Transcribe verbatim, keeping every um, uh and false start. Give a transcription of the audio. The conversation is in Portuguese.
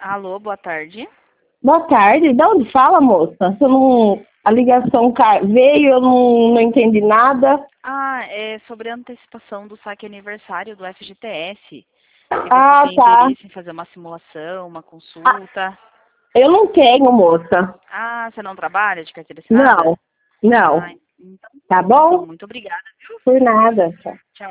Alô, boa tarde. Boa tarde. De onde fala, moça? Se eu não... A ligação ca- veio, eu não, não entendi nada. Ah, é sobre a antecipação do saque aniversário do F G T S. Se você Ah, tem tá. interesse em fazer uma simulação, uma Ah, consulta. eu não tenho, moça. Ah, você não trabalha de carteira assinada? Não, não. Ah, então, Tá então bom? muito obrigada, viu? Por nada. Tchau. Tchau.